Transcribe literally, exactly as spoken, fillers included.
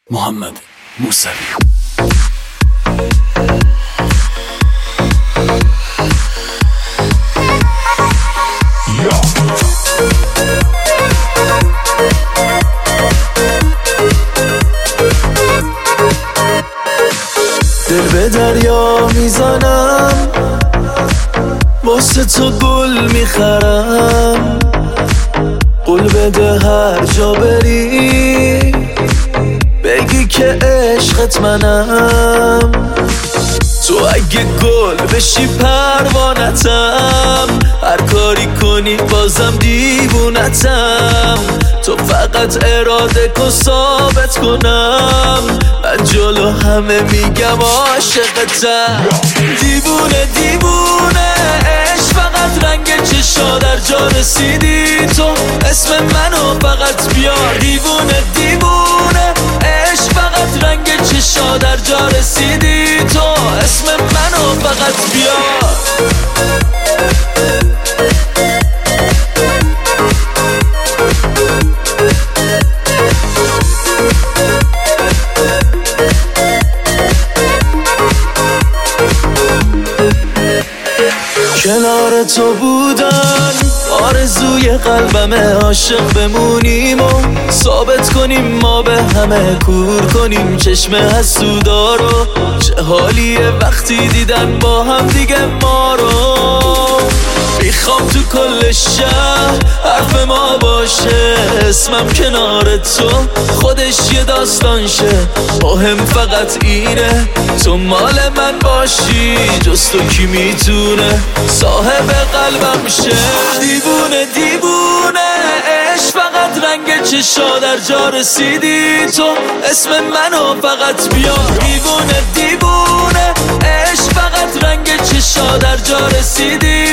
محمد موسوی. دل به دریا میزنم، واسه تو گل میخرم، قول بده هر جا بری بگی که عشقت منم. تو اگه گل بشی پروانتم، هر کاری کنی بازم دیوونتم. تو فقط اراده کن ثابت کنم، من جلو همه میگم عاشقتم. دیوونه دیوونه عشق فقط رنگ چشا، در جا رسیدی تو اسم منو فقط بیار. دیوونه دیوونه عشق فقط رنگ چشا، در جا رسیدی تو اسم منو فقط بیار. کنار تو بودن آرزوی قلبمه، عاشق بمونیم و ثابت کنیم ما به همه، کور کنیم چشم حسودارو. چه حالیه وقتی دیدن با هم دیگه ما رو. میخوام تو کل شهر حرف ما باشه، اسمم کنار تو خودش یه داستان شه. مهم فقط اینه تو مال من باشی، جز تو کی میتونه صاحب قلبم شه. دیوونه دیوونه عشق فقط رنگ چشا، در جا رسیدی تو اسم منو فقط بیار. دیوونه دیوونه عشق فقط رنگ چشا، در جا رسیدی